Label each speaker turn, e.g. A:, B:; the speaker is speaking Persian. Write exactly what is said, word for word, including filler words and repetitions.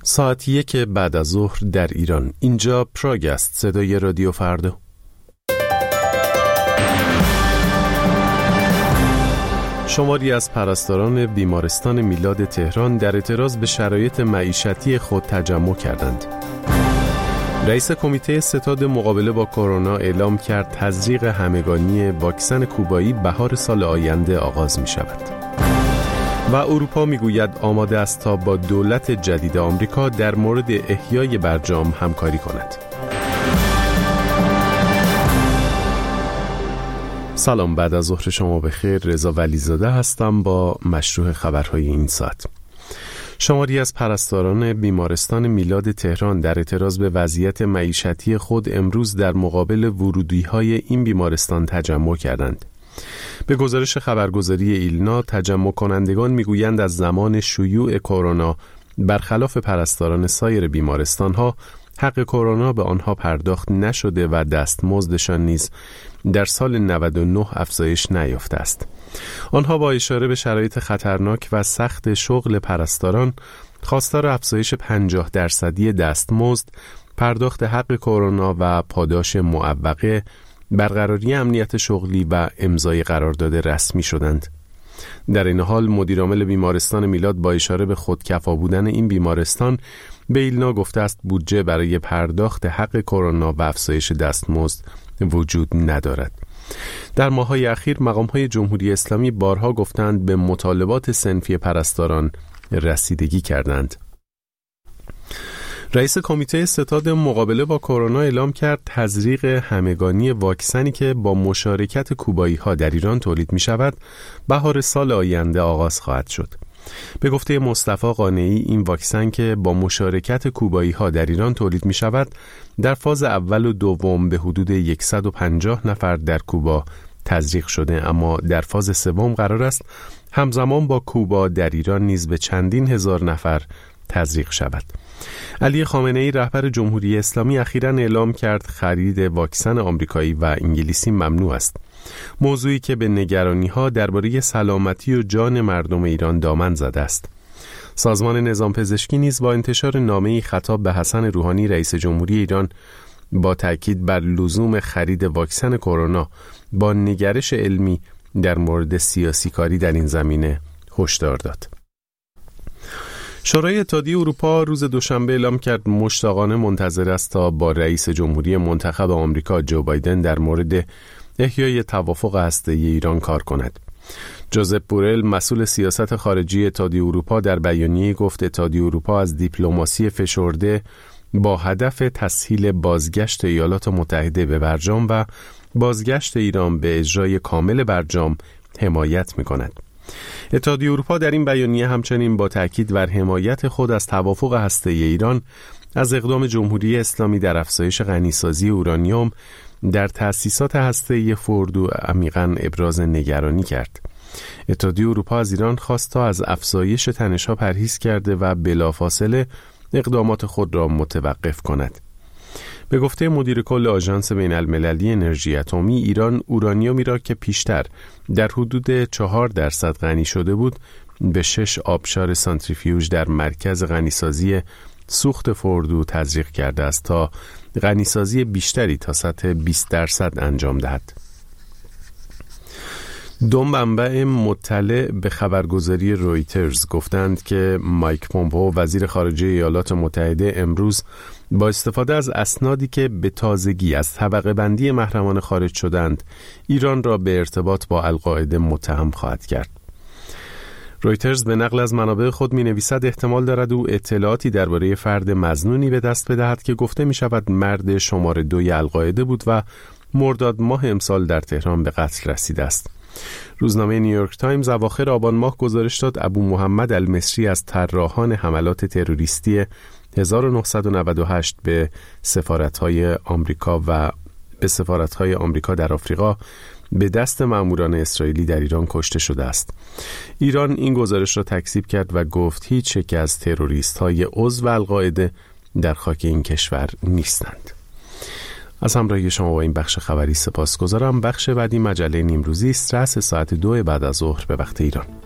A: ساعت یک بعد از ظهر در ایران. اینجا پراگ است، صدای رادیو فردا. شماری از پرستاران بیمارستان میلاد تهران در اعتراض به شرایط معیشتی خود تجمع کردند. رئیس کمیته ستاد مقابله با کرونا اعلام کرد تزریق همگانی واکسن کوبایی بهار سال آینده آغاز می شود. و اروپا میگوید آماده است تا با دولت جدید آمریکا در مورد احیای برجام همکاری کند. سلام، بعد از ظهر شما بخیر. رضا ولیزاده هستم با مشروع خبرهای این ساعت. شماری از پرستاران بیمارستان میلاد تهران در اعتراض به وضعیت معیشتی خود امروز در مقابل ورودی‌های این بیمارستان تجمع کردند. به گزارش خبرگزاری ایلنا، تجمع کنندگان میگویند از زمان شیوع کرونا برخلاف پرستاران سایر بیمارستان‌ها حق کرونا به آنها پرداخت نشده و دستمزدشان نیز در سال نود و نه افزایش نیافته است. آنها با اشاره به شرایط خطرناک و سخت شغل پرستاران خواستار افزایش پنجاه درصدی دستمزد، پرداخت حق کرونا و پاداش معوقه، برقراری امنیت شغلی و امضای قرارداد رسمی شدند. در این حال مدیرعامل بیمارستان میلاد با اشاره به خودکفا بودن این بیمارستان به ایلنا گفته است بودجه برای پرداخت حق کرونا و افزایش دستمزد وجود ندارد. در ماه‌های اخیر مقام‌های جمهوری اسلامی بارها گفتند به مطالبات صنفی پرستاران رسیدگی کردند. رئیس کمیته ستاد مقابله با کرونا اعلام کرد تزریق همگانی واکسنی که با مشارکت کوبایی‌ها در ایران تولید می‌شود بهار سال آینده آغاز خواهد شد. به گفته مصطفی قانعی، این واکسن که با مشارکت کوبایی‌ها در ایران تولید می‌شود در فاز اول و دوم به حدود صد و پنجاه نفر در کوبا تزریق شده، اما در فاز سوم قرار است همزمان با کوبا در ایران نیز به چندین هزار نفر تزریق شود. علی خامنه‌ای رهبر جمهوری اسلامی اخیراً اعلام کرد خرید واکسن آمریکایی و انگلیسی ممنوع است، موضوعی که به نگرانی‌ها درباره سلامتی و جان مردم ایران دامن زده است. سازمان نظام پزشکی نیز با انتشار نامه‌ای خطاب به حسن روحانی رئیس جمهوری ایران با تاکید بر لزوم خرید واکسن کرونا با نگرش علمی در مورد سیاسی کاری در این زمینه هشدار داد. شورای اتحادیه اروپا روز دوشنبه اعلام کرد مشتاقانه منتظر است تا با رئیس جمهوری منتخب آمریکا جو بایدن در مورد احیای توافق هسته‌ای ایران کار کند. جوزپ بورل، مسئول سیاست خارجی اتحادیه اروپا، در بیانیه‌ای گفت اتحادیه اروپا از دیپلماسی فشرده با هدف تسهیل بازگشت ایالات متحده به برجام و بازگشت ایران به اجرای کامل برجام حمایت می‌کند. اتحادیه اروپا در این بیانیه همچنین با تأکید بر حمایت خود از توافق هسته‌ای ایران از اقدام جمهوری اسلامی در افزایش غنیسازی اورانیوم در تأسیسات هسته‌ای فوردو عمیقاً ابراز نگرانی کرد. اتحادیه اروپا از ایران خواست تا از افزایش تنش‌ها پرهیز کرده و بلافاصله اقدامات خود را متوقف کند. به گفته مدیر کل آژانس بین‌المللی انرژی اتمی، ایران اورانیومی را که پیشتر در حدود چهار درصد غنی شده بود به شش آبشار سانتریفیوژ در مرکز غنیسازی سوخت فوردو تزریق کرده است تا غنیسازی بیشتری تا سطح بیست درصد انجام دهد. دو منبع مطلع به خبرگزاری رویترز گفتند که مایک پومپئو وزیر خارجه ایالات متحده امروز با استفاده از اسنادی که به تازگی از طبقه بندی محرمان خارج شدند ایران را به ارتباط با القاعده متهم خواهد کرد. رویترز به نقل از منابع خود می نویسد احتمال دارد او اطلاعاتی درباره فرد مظنونی به دست بدهد که گفته می شود مرد شماره دوی القاعده بود و مرداد ماه امسال در تهران به قتل رسیده است. روزنامه نیویورک تایمز اواخر آبان ماه گزارش داد ابو محمد المصری از طراحان حملات تروریستی هزار و نهصد و نود و هشت به سفارت‌های آمریکا و به سفارت‌های آمریکا در آفریقا به دست ماموران اسرائیلی در ایران کشته شده است. ایران این گزارش را تکذیب کرد و گفت هیچ یک از تروریست‌های عضو القاعده در خاک این کشور نیستند. از همراهی شما با این بخش خبری سپاسگزارم. بخش بعدی مجله نیمروزی است، رأس ساعت دو بعد از ظهر به وقت ایران.